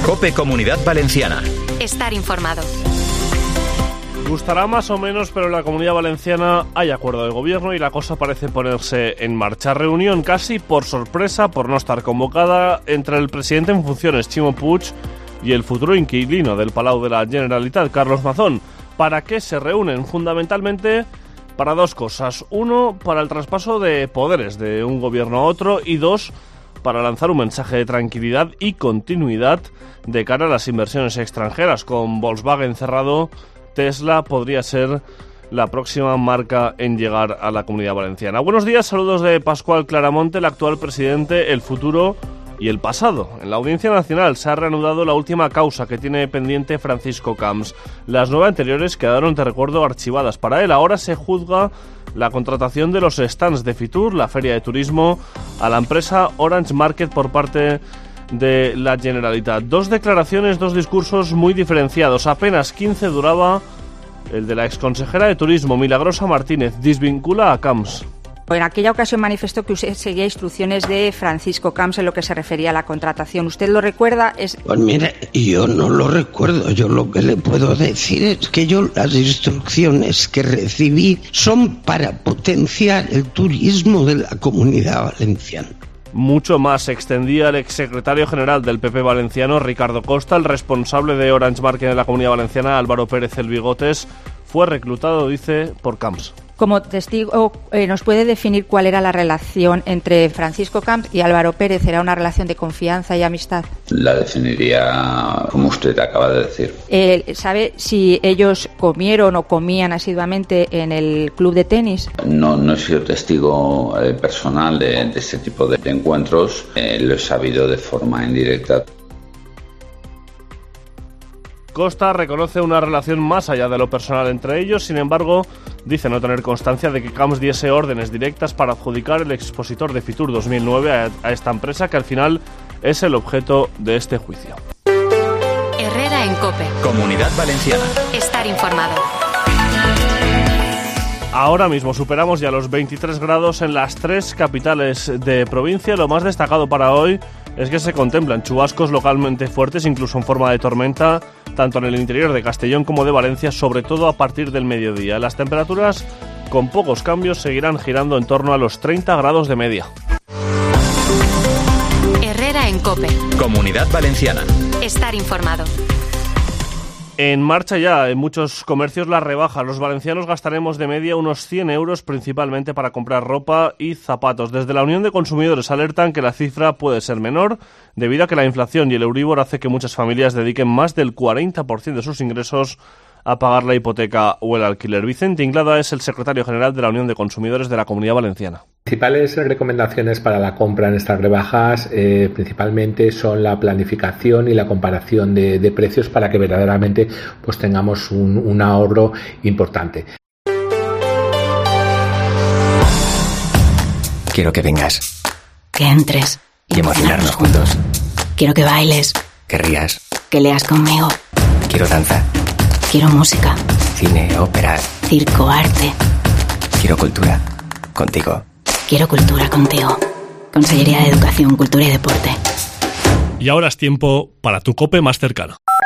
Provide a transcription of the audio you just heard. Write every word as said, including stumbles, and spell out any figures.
COPE Comunidad Valenciana. Estar informado. Gustará más o menos, pero en la Comunidad Valenciana hay acuerdo de gobierno y la cosa parece ponerse en marcha. Reunión casi por sorpresa, por no estar convocada, entre el presidente en funciones, Ximo Puig, y el futuro inquilino del Palau de la Generalitat, Carlos Mazón. ¿Para qué se reúnen? Fundamentalmente para dos cosas. Uno, para el traspaso de poderes de un gobierno a otro, y dos, para lanzar un mensaje de tranquilidad y continuidad de cara a las inversiones extranjeras. Con Volkswagen cerrado, Tesla podría ser la próxima marca en llegar a la Comunidad Valenciana. Buenos días, saludos de Pascual Claramonte, el actual presidente, el futuro y el pasado. En la Audiencia Nacional se ha reanudado la última causa que tiene pendiente Francisco Camps. Las nueve anteriores quedaron, te recuerdo, archivadas para él. Ahora se juzga la contratación de los stands de Fitur, la feria de turismo, a la empresa Orange Market por parte de la Generalitat. Dos declaraciones, dos discursos muy diferenciados. Apenas quince duraba el de la exconsejera de Turismo, Milagrosa Martínez. Desvincula a Camps. En aquella ocasión manifestó que usted seguía instrucciones de Francisco Camps en lo que se refería a la contratación. ¿Usted lo recuerda? Es... Pues mire, yo no lo recuerdo. Yo lo que le puedo decir es que yo las instrucciones que recibí son para potenciar el turismo de la Comunidad Valenciana. Mucho más extendía el exsecretario general del P P valenciano, Ricardo Costa. El responsable de Orange Market de la Comunidad Valenciana, Álvaro Pérez El Bigotes, fue reclutado, dice, por Camps. Como testigo, eh, ¿nos puede definir cuál era la relación entre Francisco Camps y Álvaro Pérez? ¿Era una relación de confianza y amistad? La definiría como usted acaba de decir. Eh, ¿Sabe si ellos comieron o comían asiduamente en el club de tenis? No, no he sido testigo eh, personal de, de este tipo de, de encuentros. Eh, lo he sabido de forma indirecta. Costa reconoce una relación más allá de lo personal entre ellos, sin embargo, dice no tener constancia de que Camps diese órdenes directas para adjudicar el expositor de Fitur dos mil nueve a, a esta empresa, que al final es el objeto de este juicio. Herrera en COPE. Comunidad Valenciana. Estar informado. Ahora mismo superamos ya los veintitrés grados en las tres capitales de provincia. Lo más destacado para hoy es que se contemplan chubascos localmente fuertes, incluso en forma de tormenta, tanto en el interior de Castellón como de Valencia, sobre todo a partir del mediodía. Las temperaturas, con pocos cambios, seguirán girando en torno a los treinta grados de media. Herrera en COPE. Comunidad Valenciana. Estar informado. En marcha ya en muchos comercios la rebaja. Los valencianos gastaremos de media unos cien euros principalmente para comprar ropa y zapatos. Desde la Unión de Consumidores alertan que la cifra puede ser menor debido a que la inflación y el Euribor hace que muchas familias dediquen más del cuarenta por ciento de sus ingresos a pagar la hipoteca o el alquiler. Vicente Inglada es el secretario general de la Unión de Consumidores de la Comunidad Valenciana. Principales recomendaciones para la compra en estas rebajas eh, principalmente son la planificación y la comparación de, de precios para que verdaderamente pues tengamos un, un ahorro importante. Quiero que vengas. Que entres. Y emocionarnos juntos. Quiero que bailes. Que rías. Que leas conmigo. Quiero danza. Quiero música. Cine, ópera. Circo, arte. Quiero cultura. Contigo. Quiero cultura contigo. Consellería de Educación, Cultura y Deporte. Y ahora es tiempo para tu COPE más cercano.